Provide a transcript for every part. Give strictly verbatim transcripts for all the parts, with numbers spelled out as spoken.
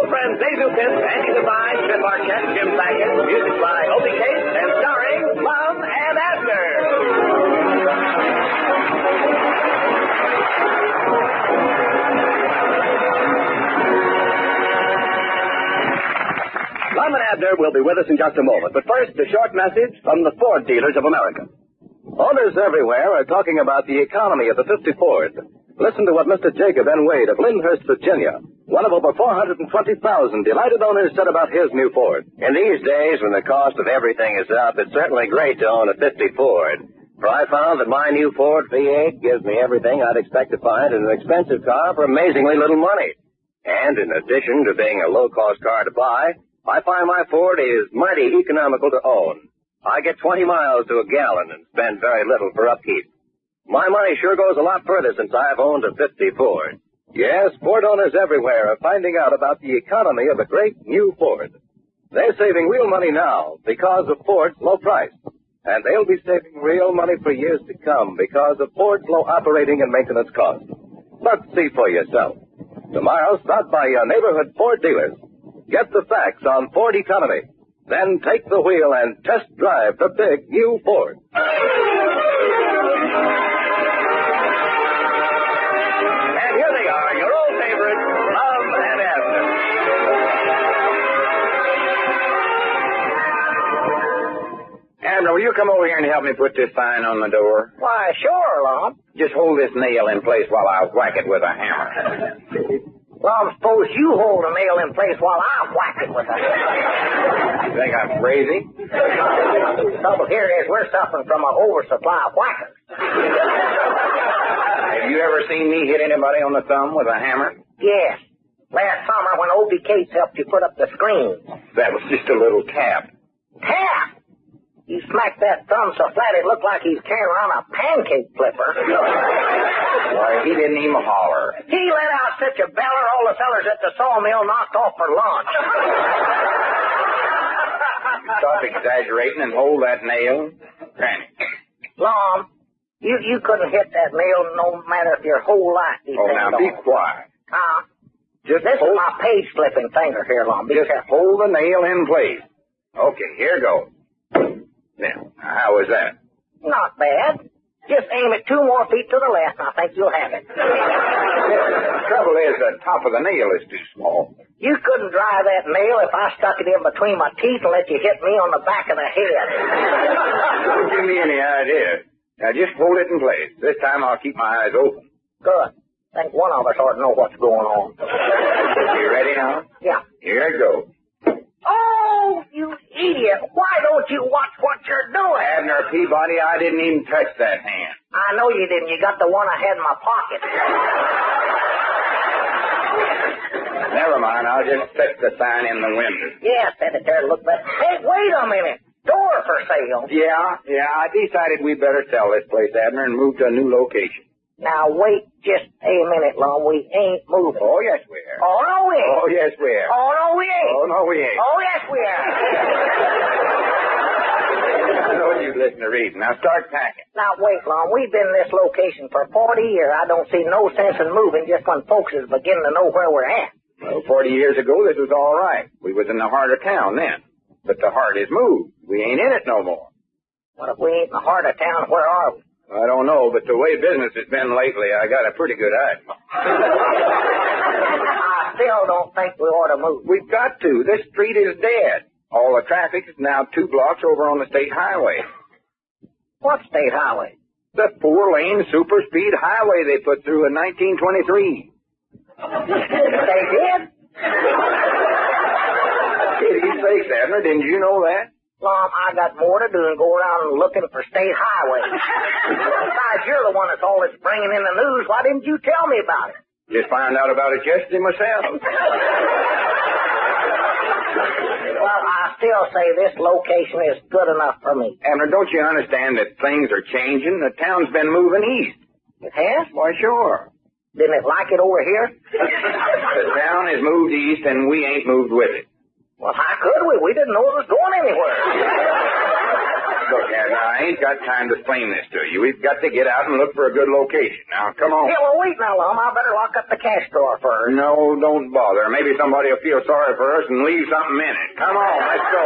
friends Dave Dukins, Andy Devine, Jim Marquette, Jim Sackett, music by Opie Case, and starring Lum and Abner. Lum and Abner will be with us in just a moment, but first, a short message from the Ford dealers of America. Owners everywhere are talking about the economy of the fifty Ford. Listen to what Mister Jacob N. Wade of Lyndhurst, Virginia, one of over four hundred twenty thousand delighted owners, said about his new Ford. In these days when the cost of everything is up, it's certainly great to own a fifty Ford. For I found that my new Ford V eight gives me everything I'd expect to find in an expensive car for amazingly little money. And in addition to being a low-cost car to buy, I find my Ford is mighty economical to own. I get twenty miles to a gallon and spend very little for upkeep. My money sure goes a lot further since I've owned a fifty Ford. Yes, Ford owners everywhere are finding out about the economy of a great new Ford. They're saving real money now because of Ford's low price. And they'll be saving real money for years to come because of Ford's low operating and maintenance costs. But see for yourself. Tomorrow, stop by your neighborhood Ford dealers. Get the facts on Ford economy. Then take the wheel and test drive the big new Ford. And here they are, your old favorites, Lum and Abner. Abner, will you come over here and help me put this sign on the door? Why, sure, Lum. Just hold this nail in place while I whack it with a hammer. Lum, suppose you hold a nail in place while I whack it with a hammer. You think I'm crazy? The trouble here is we're suffering from an oversupply of whackers. Have you ever seen me hit anybody on the thumb with a hammer? Yes. Last summer when Opie Cates helped you put up the screen. That was just a little tap. Tap? You smacked that thumb so flat it looked like he's carrying around a pancake flipper. Why, he didn't even holler. He let out such a beller all the fellers at the sawmill knocked off for lunch. Stop exaggerating and hold that nail. Granny. Lum, you, you couldn't hit that nail no matter if your whole life depended Oh, now on be it. quiet. Huh? Just This hold, is my page-flipping finger here, Lum. Be just careful. hold the nail in place. Okay, here goes. Now, how was that? Not bad. Just aim it two more feet to the left, and I think you'll have it. The trouble is the top of the nail is too small. You couldn't drive that nail if I stuck it in between my teeth and let you hit me on the back of the head. Don't give me any idea. Now, just hold it in place. This time I'll keep my eyes open. Good. I think one of us ought to know what's going on. You ready now? Yeah. Here it goes. Oh, you idiot. Why don't you watch what you're doing? Abner Peabody, I didn't even touch that hand. I know you didn't. You got the one I had in my pocket. Never mind. I'll just set the sign in the window. Yeah, set it there to look better. Hey, wait a minute. Door for sale. Yeah, yeah. I decided we'd better sell this place, Abner, and move to a new location. Now, wait just a minute, Lum. We ain't moving. Oh, yes, we are. Oh, no, we ain't. Oh, yes, we are. Oh, no, we ain't. Oh, no, we ain't. Oh, yes, we are. I know you listen to reason. Now start packing. Now, wait, Lum. We've been in this location for forty years. I don't see no sense in moving just when folks is beginning to know where we're at. Well, forty years ago, this was all right. We was in the heart of town then. But the heart is moved. We ain't in it no more. Well, if we ain't in the heart of town, where are we? I don't know, but the way business has been lately, I got a pretty good idea. I still don't think we ought to move. We've got to. This street is dead. All the traffic is now two blocks over on the state highway. What state highway? The four-lane super speed highway they put through in nineteen twenty-three. They did? Kitty sakes, Abner, didn't you know that? Lum, I got more to do than go around looking for state highways. Besides, you're the one that's always bringing in the news. Why didn't you tell me about it? Just found out about it yesterday myself. Well, I still say this location is good enough for me. Abner, don't you understand that things are changing? The town's been moving east. It has? Why, sure. Didn't it like it over here? The town has moved east, and we ain't moved with it. Well, how could we? We didn't know it was going anywhere. Look, Ed, I ain't got time to explain this to you. We've got to get out and look for a good location. Now, come on. Yeah, well, wait now, Lum. I better lock up the cash drawer first. No, don't bother. Maybe somebody will feel sorry for us and leave something in it. Come on, let's go.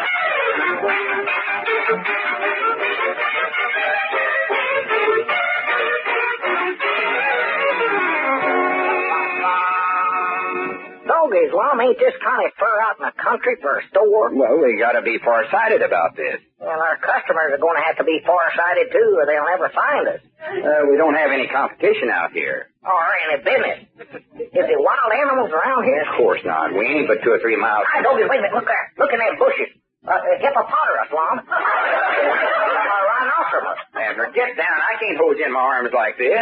Doggies, Lum, ain't this kind of fur out in the country for a store? Well, we got to be far-sighted about this. Well, our customers are going to have to be far-sighted, too, or they'll never find us. Uh, we don't have any competition out here. Or any business. Is there wild animals around here? Of course not. We ain't but two or three miles. Hi, Doggies, wait a minute. Look there. Look in them bushes. Uh, uh, hippopotamus, Lum. A rhinoceros. Abner, get down. I can't hold you in my arms like this.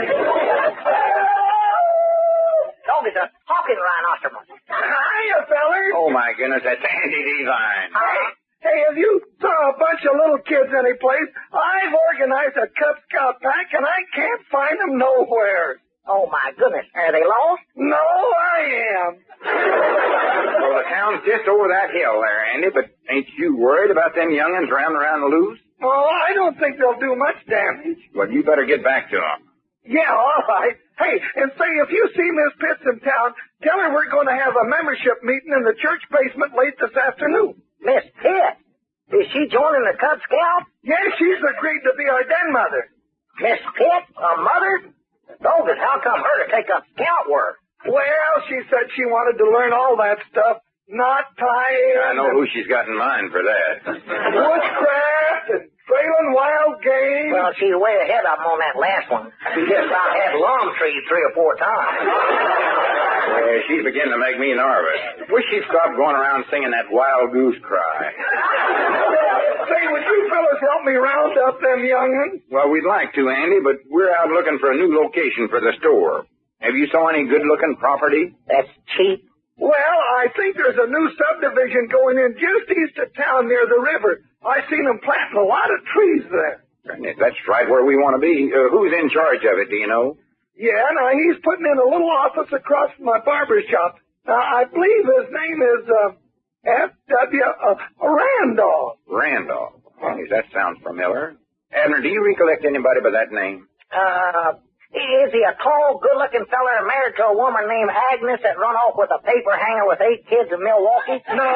Doggies, a talking rhinoceros. Hiya, fellers. Oh, my goodness, that's Andy Devine. Hi. Hey, if you saw a bunch of little kids anyplace, I've organized a Cub Scout pack, and I can't find them nowhere. Oh, my goodness. Are they lost? No, I am. Well, the town's just over that hill there, Andy, but ain't you worried about them young'uns rounding around the loose? Oh, I don't think they'll do much damage. Well, you better get back to them. Yeah, all right. Hey, and say, if you see Miss Pitts in town, tell her we're going to have a membership meeting in the church basement late this afternoon. Miss Pitt. Is she joining the Cub Scout? Yes, she's agreed to be our den mother. Miss Pitt? A mother? Doggies, how come her to take up scout work? Well, she said she wanted to learn all that stuff, not tying. I know who she's got in mind for that. Witchcraft and trailing wild game. Well, she's way ahead of them on that last one. She just about had lung trees three or four times. Yeah, she's beginning to make me nervous. Wish she'd stop going around singing that wild goose cry. Say, would you fellas help me round up them young'uns? Well, we'd like to, Andy, but we're out looking for a new location for the store. Have you saw any good-looking property? That's cheap. Well, I think there's a new subdivision going in just east of town near the river. I seen them planting a lot of trees there. If that's right where we want to be, uh, who's in charge of it, do you know? Yeah, now he's putting in a little office across from my barber shop. Now, I believe his name is, uh, F W Uh, Randolph. Randolph. Well, that sounds familiar. Abner, do you recollect anybody by that name? Uh, is he a tall, good-looking fella married to a woman named Agnes that run off with a paper hanger with eight kids in Milwaukee? No.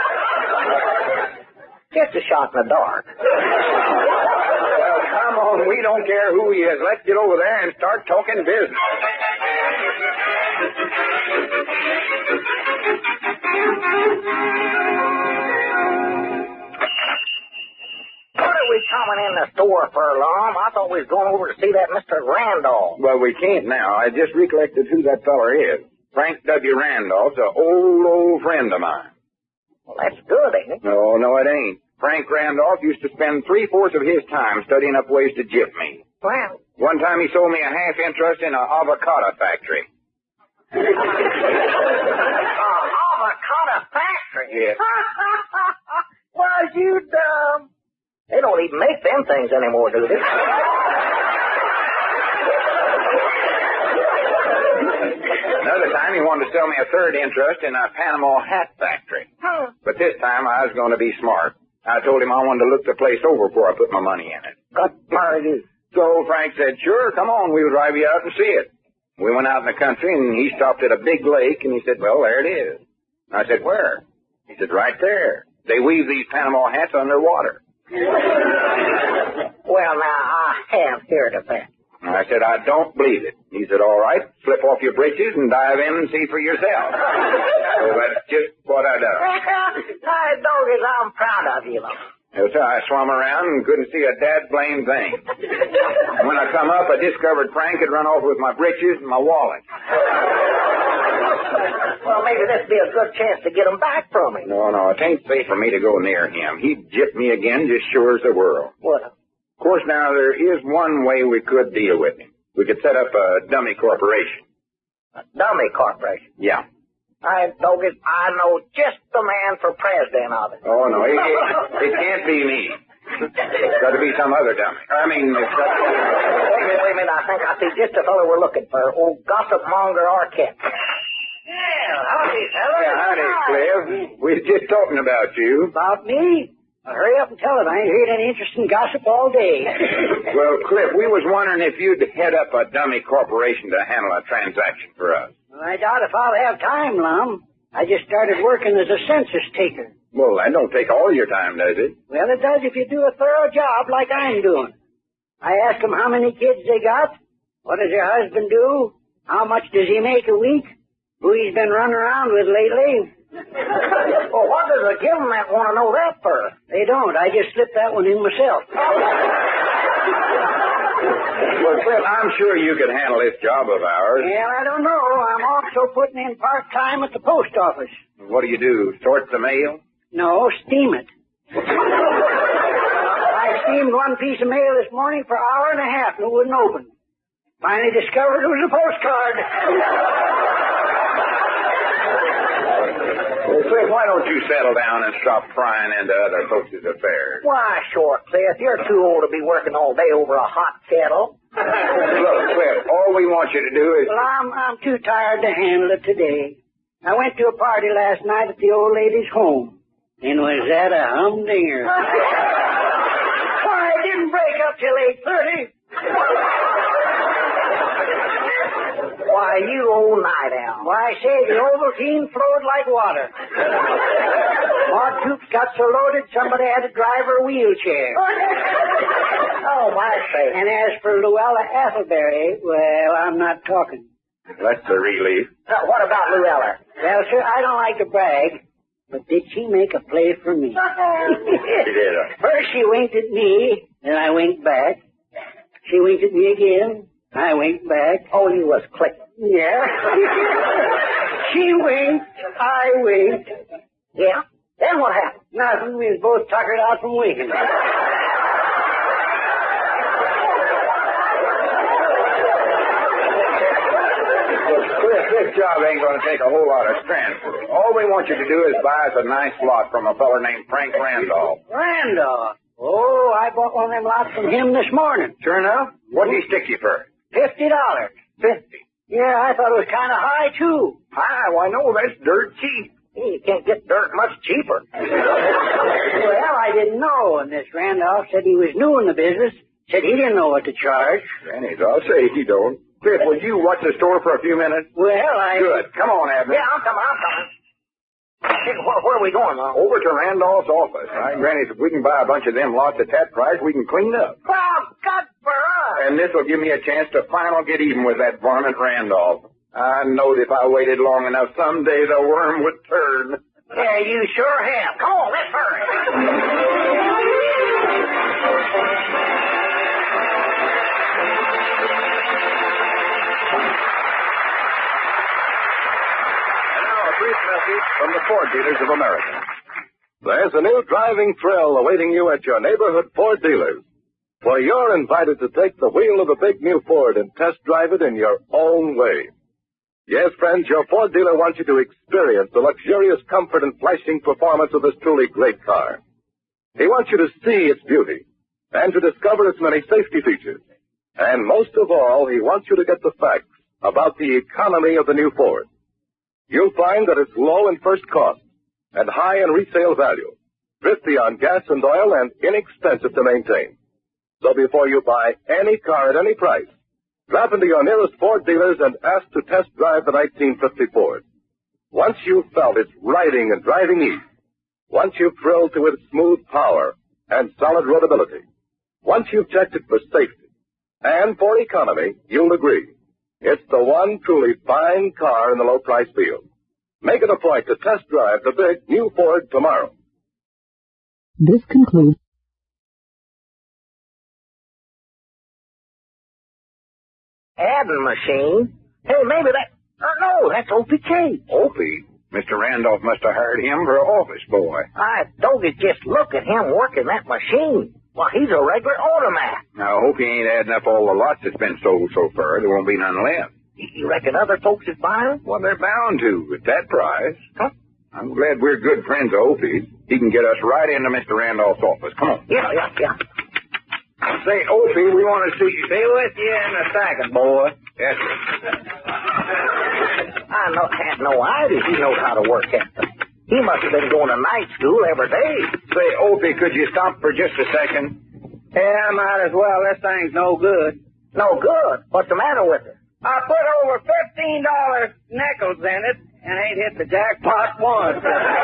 Just a shot in the dark. Well, come on, we don't care who he is. Let's get over there and start talking business. What are we coming in the store for, Lum? I thought we was going over to see that Mister Randolph. Well, we can't now. I just recollected who that feller is. Frank W. Randolph's an old, old friend of mine. Well, that's good, ain't it? No, no, it ain't. Frank Randolph used to spend three-fourths of his time studying up ways to gyp me. Well, One time he sold me a half interest in an avocado factory. uh, avocado factory? Yes. Was you dumb? They don't even make them things anymore, do they? Another time he wanted to sell me a third interest in a Panama hat factory. Huh. But this time I was going to be smart. I told him I wanted to look the place over before I put my money in it. Good party. So Frank said, sure, come on, we'll drive you out and see it. We went out in the country, and he stopped at a big lake, and he said, well, there it is. I said, where? He said, right there. They weave these Panama hats underwater. Well, now, I have heard of that. I said, I don't believe it. He said, all right, slip off your breeches and dive in and see for yourself. So that's just what I done. Hi, Doggies, I'm proud of you, Lum. So I swam around and couldn't see a dad blame thing. When I come up, I discovered Frank had run off with my breeches and my wallet. Well, maybe this'd be a good chance to get him back from me. No, no, it ain't safe for me to go near him. He'd gyp me again just sure as the world. What? Of course, now, there is one way we could deal with him. We could set up a dummy corporation. A dummy corporation? Yeah. I, Doggies, I know just the man for president of it. Oh, no, it, it, it can't be me. It's got to be some other dummy. I mean, it's got to... Wait a minute, wait a minute. I think I see just the fellow we're looking for. Old gossip monger Arquette. Yeah, howdy, fella. Yeah, howdy, Cliff. We was just talking about you. About me? Well, hurry up and tell it. I ain't heard any interesting gossip all day. Well, Cliff, we was wondering if you'd head up a dummy corporation to handle a transaction for us. Well, I doubt if I'll have time, Lum. I just started working as a census taker. Well, that don't take all your time, does it? Well, it does if you do a thorough job like I'm doing. I ask them how many kids they got, what does their husband do, how much does he make a week, who he's been running around with lately. Well, what does a government want to know that for? They don't. I just slipped that one in myself. Well, Cliff, I'm sure you could handle this job of ours. Well, I don't know. I'm also putting in part-time at the post office. What do you do, sort the mail? No, steam it. I steamed one piece of mail this morning for an hour and a half and it wouldn't open. Finally discovered it was a postcard. Well, Cliff, why don't you settle down and stop prying into other folks' affairs? Why, sure, Cliff. You're too old to be working all day over a hot kettle. Look, Cliff, all we want you to do is... Well, I'm, I'm too tired to handle it today. I went to a party last night at the old lady's home. And was that a humdinger? Why, it didn't break up till eight thirty. Why, you old night owl. Why, I say, the Ovaltine flowed like water. Our troops got so loaded, somebody had to drive her wheelchair. Oh, my say. And as for Luella Athelberry, well, I'm not talking. That's a relief. Uh, what about Luella? Well, sir, I don't like to brag, but did she make a play for me? She did. First she winked at me, then I winked back. She winked at me again. I winked back. Oh, you was clicking. Yeah. She winked. I winked. Yeah? Then what happened? Nothing. We was both tuckered out from winking. This job ain't going to take a whole lot of strength. All we want you to do is buy us a nice lot from a feller named Frank Randolph. Randolph? Oh, I bought one of them lots from him this morning. Sure enough? What'd he stick you for? Fifty dollars. Fifty. Yeah, I thought it was kind of high, too. Hi, why no, that's dirt cheap. You can't get dirt much cheaper. Well, I didn't know, and this Randolph said he was new in the business. Said he didn't know what to charge. Denny's, I'll say he don't. Cliff, would you watch the store for a few minutes? Well, I... Good. Come on, Abner. Yeah, I'm coming, I'm coming. Hey, where, where are we going, Mom? Over to Randolph's office. Right, Granny, if we can buy a bunch of them lots at that price, we can clean up. Well, good for us. And this will give me a chance to final get even with that varmint Randolph. I knowed if I waited long enough, someday the worm would turn. Yeah, you sure have. Come on, let's hurry. From the Ford Dealers of America. There's a new driving thrill awaiting you at your neighborhood Ford dealers. For you're invited to take the wheel of a big new Ford and test drive it in your own way. Yes, friends, your Ford dealer wants you to experience the luxurious comfort and flashing performance of this truly great car. He wants you to see its beauty and to discover its many safety features. And most of all, he wants you to get the facts about the economy of the new Ford. You'll find that it's low in first cost and high in resale value, thrifty on gas and oil, and inexpensive to maintain. So before you buy any car at any price, drop into your nearest Ford dealers and ask to test drive the nineteen fifty Ford. Once you've felt its riding and driving ease, once you've thrilled to its smooth power and solid roadability, once you've checked it for safety and for economy, you'll agree. It's the one truly fine car in the low price field. Make it a point to test drive the big new Ford tomorrow. This concludes. Adding machine? Hey, maybe that... Uh, no, that's Opie K. Opie? Mister Randolph must have hired him for an office boy. I don't just look at him working that machine. Well, he's a regular automat. Now, I hope he ain't adding up all the lots that's been sold so far. There won't be none left. You reckon other folks is buying? Well, they're bound to at that price. Huh? I'm glad we're good friends of Opie's. He can get us right into Mister Randolph's office. Come on. Yeah, yeah, yeah. Say, Opie, we want to see you. Stay with you in a second, boy. Yes, sir. I no, had no idea he knows how to work that thing. He must have been going to night school every day. Say, Opie, could you stop for just a second? Yeah, I might as well. This thing's no good. No good. What's the matter with it? I put over fifteen dollars nickels in it and ain't hit the jackpot once.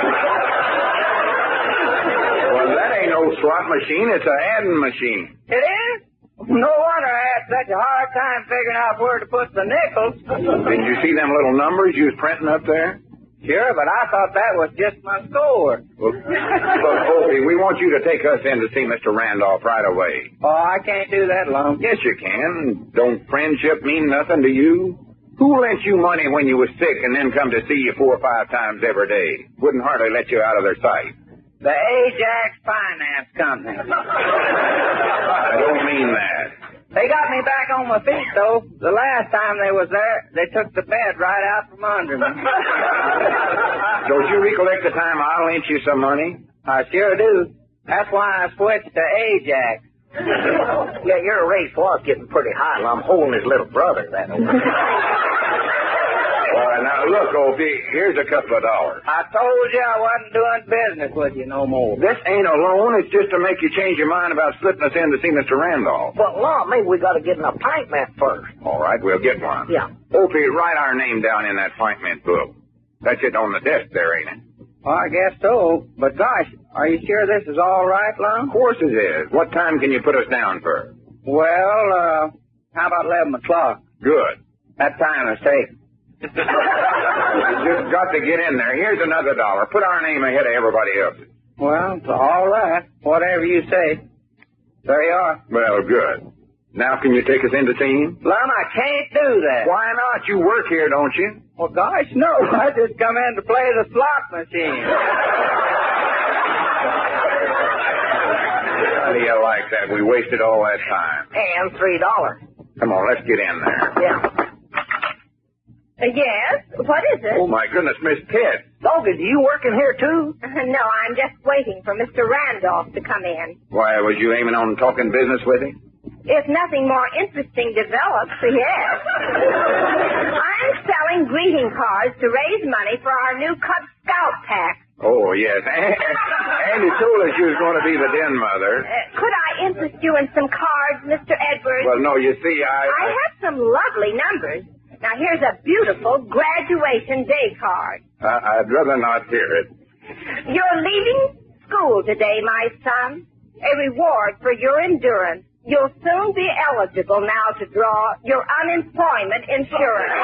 Well, that ain't no slot machine. It's a adding machine. It is? No wonder I had such a hard time figuring out where to put the nickels. Didn't you see them little numbers you was printing up there? Sure, but I thought that was just my score. Well, look, Opie, we want you to take us in to see Mister Randolph right away. Oh, I can't do that, Lum. Yes, you can. Don't friendship mean nothing to you? Who lent you money when you was sick and then come to see you four or five times every day? Wouldn't hardly let you out of their sight. The Ajax Finance Company. I don't mean that. They got me back on my feet, though. The last time they was there, they took the bed right out from under me. Don't you recollect the time I lent you some money? I sure do. That's why I switched to Ajax. Yeah, your race was getting pretty high, and I'm holding his little brother that way. All right, now look, Opie, here's a couple of dollars. I told you I wasn't doing business with you no more. This ain't a loan. It's just to make you change your mind about slipping us in to see Mister Randolph. Well, Law, maybe we got to get an appointment first. All right, we'll get one. Yeah. Opie, write our name down in that appointment book. That's it on the desk there, ain't it? Well, I guess so. But gosh, are you sure this is all right, Lum? Of course it is. What time can you put us down for? Well, uh, how about eleven o'clock? Good. That time is taken. You just got to get in there. Here's another dollar. Put our name ahead of everybody else's. Well, it's all right. Whatever you say. There you are. Well, good. Now can you take us in to see him? Lum, I can't do that. Why not? You work here, don't you? Well, gosh, no. I just come in to play the slot machine. How do you like that? We wasted all that time. And three dollars. Come on, let's get in there. Yeah. Uh, yes? What is it? Oh, my goodness, Miss Pitt. Doggy, do you work in here, too? Uh, no, I'm just waiting for Mister Randolph to come in. Why, was you aiming on talking business with him? If nothing more interesting develops, yes. I'm selling greeting cards to raise money for our new Cub Scout pack. Oh, yes. Andy told us you was going to be the den mother. Uh, could I interest you in some cards, Mister Edwards? Well, no, you see, I... I have some lovely numbers. Now, here's a beautiful graduation day card. Uh, I'd rather not hear it. You're leaving school today, my son. A reward for your endurance. You'll soon be eligible now to draw your unemployment insurance.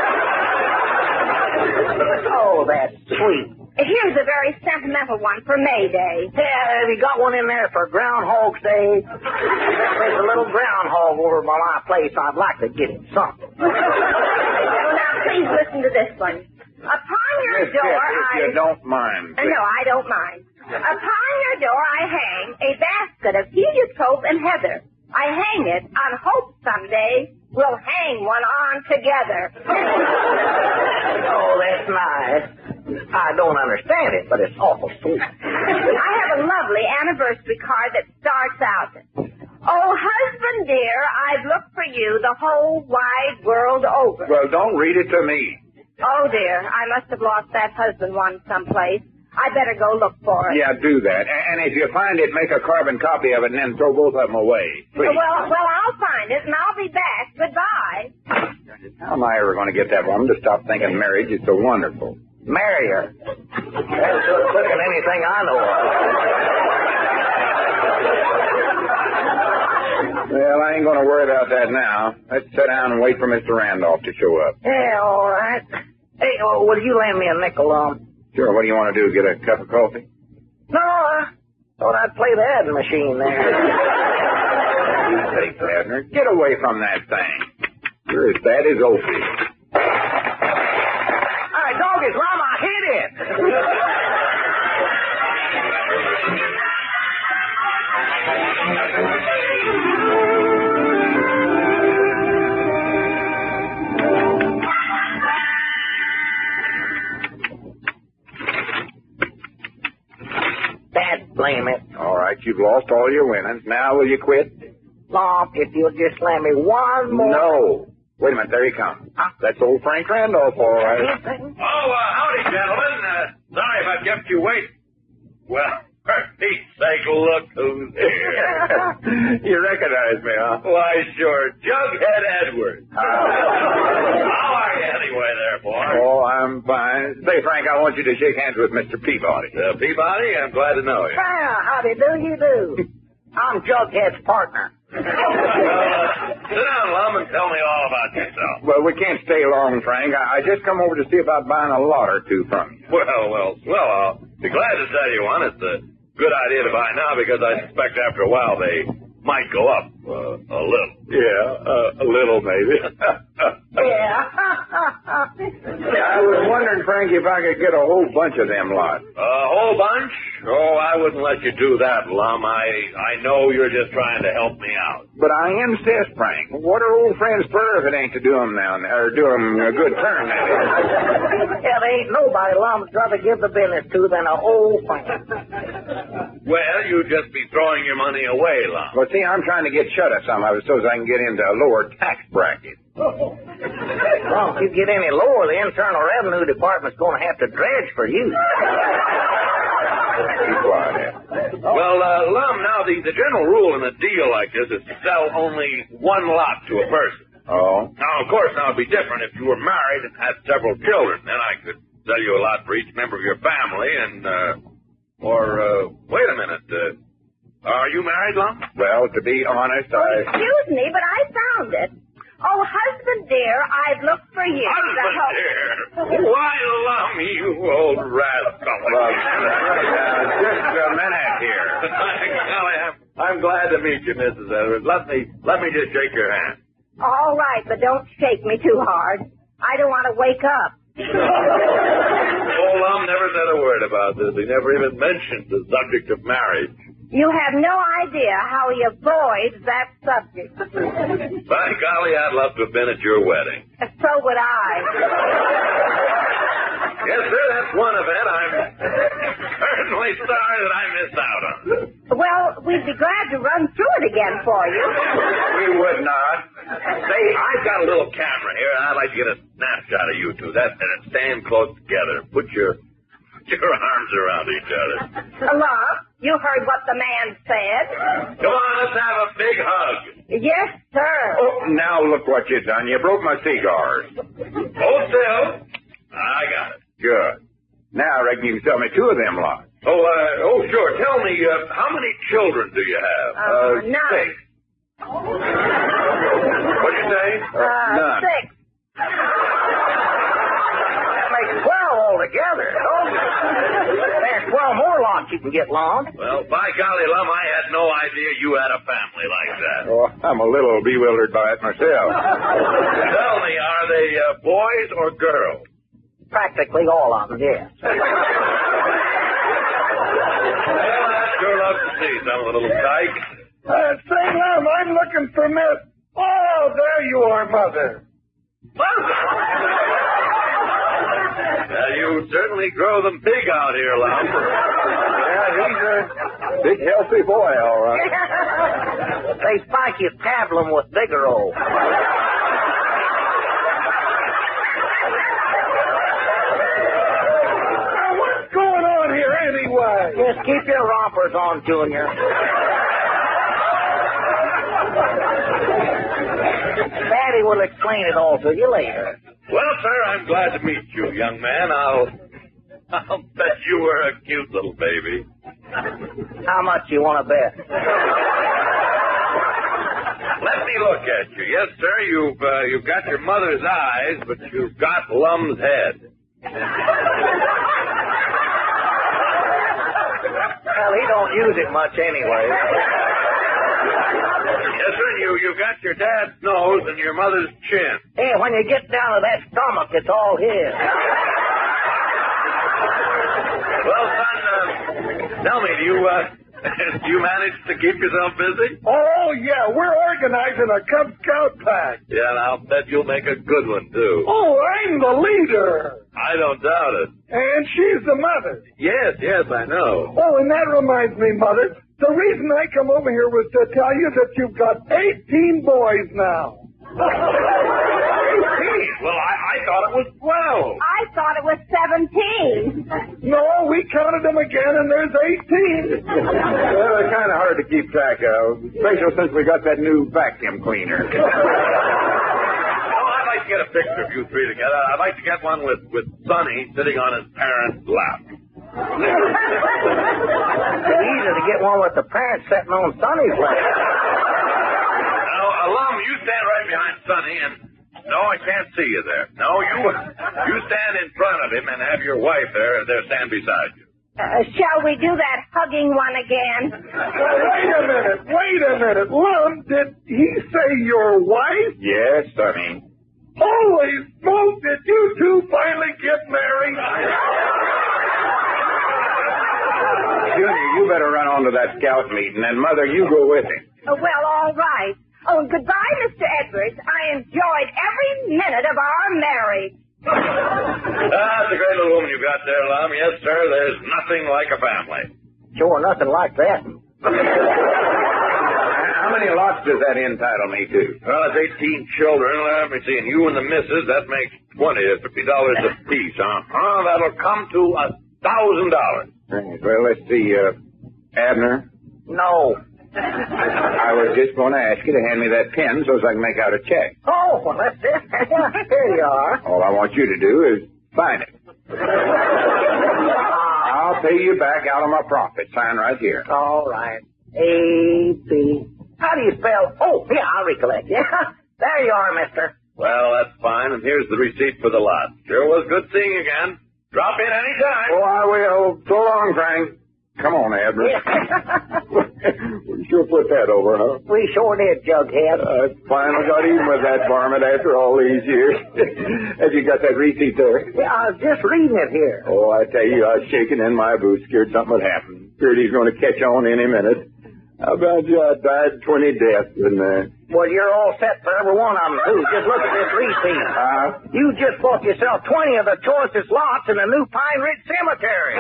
Oh, that's sweet. Here's a very sentimental one for May Day. Yeah, have you got one in there for Groundhog's Day? There's a little groundhog over by my place. I'd like to get him something. Well, now, please listen to this one. Upon your Miss door, Pitt, I... if you don't mind. Uh, No, I don't mind. Upon your door, I hang a basket of heliotrope and heather. I hang it on hope someday we'll hang one on together. Oh, that's nice. I don't understand it, but it's awful sweet. I have a lovely anniversary card that starts out, "Oh, husband dear, I've looked for you the whole wide world over." Well, don't read it to me. Oh, dear, I must have lost that husband one someplace. I better go look for it. Yeah, do that. And if you find it, make a carbon copy of it and then throw both of them away. Please. Well, well, I'll find it, and I'll be back. Goodbye. How am I ever going to get that woman to stop thinking marriage is so wonderful? Marry her. That's just quicker than anything I know of. Well, I ain't going to worry about that now. Let's sit down and wait for Mister Randolph to show up. Yeah, all right. Hey, oh, will you lend me a nickel, um? Sure, what do you want to do, get a cup of coffee? No, I thought I'd play the adding machine there. You take Abner. Get away from that thing. You're as bad as Opie. All right, doggies, Mama, hit it. Dad, blame it. All right, you've lost all your winnings. Now will you quit? Mom, if you'll just lend me one more. No. Wait a minute, there he comes. That's old Frank Randolph, all right. Oh, uh, howdy, gentlemen. Uh, sorry if I've kept you waiting. Well, for Pete's sake, look who's here. You recognize me, huh? Why, sure. Jughead Edwards. How are you anyway there, boy? Oh, I'm fine. Say, Frank, I want you to shake hands with Mister Peabody. Uh, Peabody, I'm glad to know you. Well, howdy do you do? I'm Jughead's partner. uh, sit down, Lum, and tell me all about yourself. Well, we can't stay long, Frank. I, I just come over to see about buying a lot or two from you. Well, well, well, I'll be glad to tell you one. It's a good idea to buy now because I suspect after a while they might go up uh, a little. Yeah, uh, a little maybe. Yeah. I was wondering, Frank, if I could get a whole bunch of them lots. A whole bunch? Oh, I wouldn't let you do that, Lum. I I know you're just trying to help me out. But I insist, Frank. What are old friends for if it ain't to do 'em now, or do 'em a good turn, that is? Yeah, there ain't nobody Lum's rather give the business to than an old friend. Well, you'd just be throwing your money away, Lum. Well, see, I'm trying to get shut of some of it so as I can get into a lower tax bracket. Well, if you get any lower, the Internal Revenue Department's going to have to dredge for you. Be quiet. Well, uh, Lum, now the, the general rule in a deal like this is to sell only one lot to a person. Oh? Now, of course, now it'd be different if you were married and had several children. Then I could sell you a lot for each member of your family and, uh, or, uh, wait a minute, uh, are you married, Lum? Well, to be honest, I... Excuse me, but I found it. Oh, husband dear, I've looked for years. Husband dear? Why, Lum, you old rascal. Well, uh, just a minute here. Golly, I'm, I'm glad to meet you, Missus Edwards. Let me, let me just shake your hand. All right, but don't shake me too hard. I don't want to wake up. Old Lum never said a word about this. He never even mentioned the subject of marriage. You have no idea how he avoids that subject. By golly, I'd love to have been at your wedding. So would I. Yes, sir, that's one event I'm certainly sorry that I missed out on. Well, we'd be glad to run through it again for you. We would not. Say, I've got a little camera here, and I'd like to get a snapshot of you two. That's it. Stand close together. Put your, put your arms around each other. Hello? You heard what the man said. Come on, let's have a big hug. Yes, sir. Oh, now look what you done. You broke my cigars. Hold still. I got it. Good. Now I reckon you can sell me two of them lots. Oh, uh, oh, sure. Tell me, uh, how many children do you have? Uh, uh none. Six. What'd you say? Uh, none. Six. That makes twelve altogether. There's twelve more lots you can get, Lum. Well, by golly, Lum, I had no idea you had a family like that. Oh, I'm a little bewildered by it myself. Tell me, are they uh, boys or girls? Practically all of them, yes. Well, I'd sure love to see some little dyke. Uh, say, Lum, I'm looking for Miss... Oh, there you are, Mother. Mother? Well, you certainly grow them big out here, Lum. Yeah, he's a big, healthy boy, all right. They spike you tablet with Biggerol. What's going on here anyway? Just keep your rompers on, Junior. Daddy will explain it all to you later. Well, sir, I'm glad to meet you, young man. I'll, I'll bet you were a cute little baby. How much you want to bet? Let me look at you. Yes, sir, you've uh, you've got your mother's eyes, but you've got Lum's head. Well, he don't use it much anyway. Yes, sir, you, you've got your dad's nose and your mother's chin. Hey, when you get down to that stomach, it's all his. Well, son, uh, tell me, do you, uh, do you manage to keep yourself busy? Oh, yeah, we're organizing a Cub Scout pack. Yeah, and I'll bet you'll make a good one, too. Oh, I'm the leader. I don't doubt it. And she's the mother. Yes, yes, I know. Oh, and that reminds me, Mother, the reason I come over here was to tell you that you've got eighteen boys now. thought it was twelve. I thought it was seventeen. No, we counted them again, and there's eighteen. Well, they're kind of hard to keep track of, especially since we got that new vacuum cleaner. Oh, I'd like to get a picture of you three together. I'd like to get one with, with Sonny sitting on his parents' lap. It's easy to get one with the parents sitting on Sonny's lap. Now, Alum, you stand right behind Sonny, and no, I can't see you there. No, you you stand in front of him and have your wife there, there stand beside you. Uh, shall we do that hugging one again? Well, wait a minute, wait a minute. Lum, did he say your wife? Yes, Sonny. Holy smoke, did you two finally get married? Junior, you better run on to that scout meeting, and Mother, you go with him. Uh, well, all right. Oh, goodbye, Mister Edwards. I enjoyed every minute of our marriage. Ah, that's a great little woman you got there, Lum. Yes, sir, there's nothing like a family. Sure, nothing like that. How many lots does that entitle me to? Well, it's eighteen children. Let me see. And you and the missus, that makes twenty, fifty dollars apiece, huh? Huh, that'll come to a thousand dollars. Right. Well, let's see, uh, Abner. No. I was just going to ask you to hand me that pen so I can make out a check. Oh, well, that's it. Here you are. All I want you to do is sign it. I'll pay you back out of my profit. Sign right here. All right. A, B. How do you spell? Oh, yeah, I'll recollect. Yeah. There you are, mister. Well, that's fine. And here's the receipt for the lot. Sure was good seeing you again. Drop in any time. Oh, I will. So long, Frank. Come on, Abner. Yeah. We sure put that over, huh? We sure did, Jughead. I finally got even with that varmint after all these years. Have you got that receipt there? Yeah, I was just reading it here. Oh, I tell you, I was shaking in my boots, scared something would happen. Feared he's going to catch on any minute. How about you? I died twenty deaths, and uh... Well, you're all set for every one of them, too. Just look at this receipt. Uh, you just bought yourself twenty of the choicest lots in the new Pine Ridge Cemetery.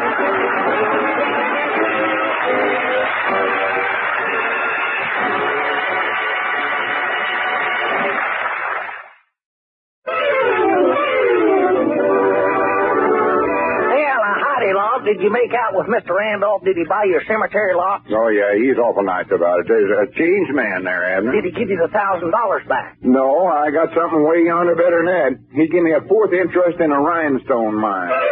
Did you make out with Mister Randolph? Did he buy your cemetery lot? Oh, yeah, he's awful nice about it. There's a changed man there, Abner. Did he give you the thousand dollars back? No, I got something way yonder better than that. He gave me a fourth interest in a rhinestone mine. See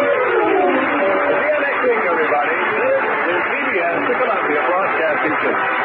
you next week, everybody. This is C B S, the Columbia Broadcasting System.